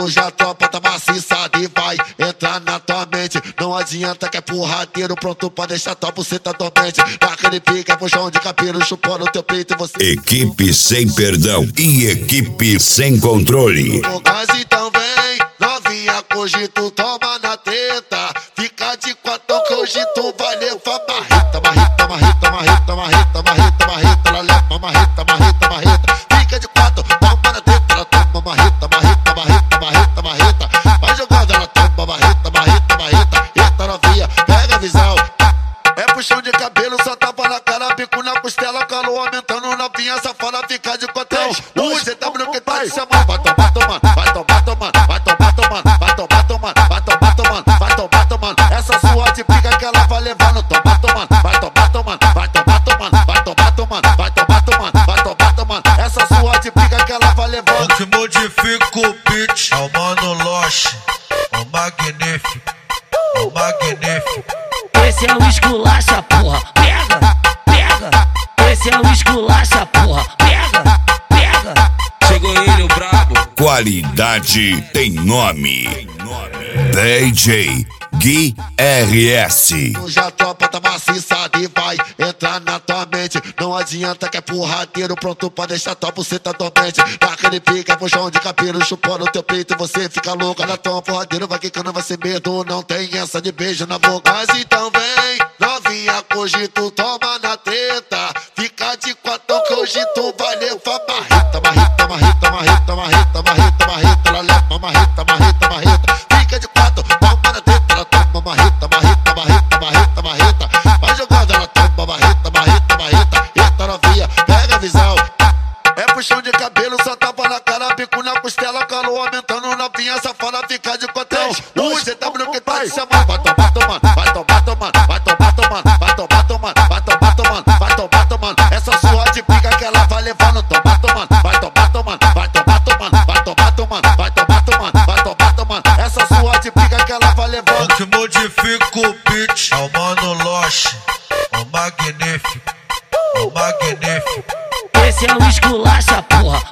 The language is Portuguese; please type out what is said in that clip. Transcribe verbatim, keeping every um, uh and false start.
Hoje a tropa tá maciçada e vai entrar na tua mente. Não adianta que é porradeiro, pronto pra deixar tua buceta dormente. Daquele pica, puxão de cabelo, chupando teu peito e você... Equipe sem perdão e equipe sem controle. Mas então vem, novinha, que hoje tu toma na teta. Fica de quatro que hoje tu vai levar marreta. Marreta, marreta, marreta, marreta, marreta, marreta. Ela leva marreta, marreta, marreta. Fica de quatro, toma na teta. Ela toma marreta, marreta, marreta, marreta, marreta. Vai jogando, ela toma marreta, marreta, marreta. Eita novinha, pega a visão. É puxão de cabelo, só tapa na cara, bico na costela, calor aumentando, novinha safada, fica de cotrão. O Z W que tá te chamando, vai tomar, tomando, vai tomar, tomando, vai tomar, tomando, vai tomar, tomando, vai tomar, tomando, vai tomar, tomando. Essa sua de pica que ela vai levando, tomar, tomando, vai tomar, tomando, vai tomar, tomando, vai tomar, tomando, vai tomar, tomando, vai tomar, tomando. Essa sua de pica que ela vai levando. O que modifica o beat é o Mano Loche, o magnífico, o magnífico. Esse é o esculacha, porra, pega, pega. Esse é o esculacha, porra, pega, pega. Chegou ele, o brabo. Qualidade tem nome. D J Gui R S. Hoje a tropa tá maciçada e vai entrar na tua mente. Não adianta que é porradeiro, pronto pra deixar tua buceta dormente. Daquele pica, puxão de cabelo, chupando teu peito e você fica louca. Na tua porradeiro vai quicando, vai ser medo. Não tem essa de beijo na boca. Mas então vem, novinha, que hoje tu toma na treta. Fica de quatro que hoje tu vai levar marreta. Marreta, marreta, marreta, marreta, marreta, marreta. Ela leva marreta, marreta, marreta. Fica de quatro, toma na treta. Ela toma marreta, marreta, marreta, marreta, marreta. Vai jogando, ela toma marreta, marreta, marreta. Eita novinha, pega a visão. É puxão de cabelo, só tapa na cara, bico na costela, calor aumentando, novinha safada, fica de cotrão. O Z W que tá te chamando, vai tomar, tomando, vai tomar, tomando, vai tomar, tomando, vai tomar, tomando, vai tomar, tomando, vai tomar, tomando. Essa sua de pica que ela vai levando, tomar, tomando, vai tomar, tomando, vai tomar, tomando, vai tomar, tomando, vai tomar, tomando, vai tomar, tomando. Essa sua de pica que ela vai levando. O que modifica o beat é o Mano Loche, o magnífico, o magnífico. Esse é o esculacha, porra,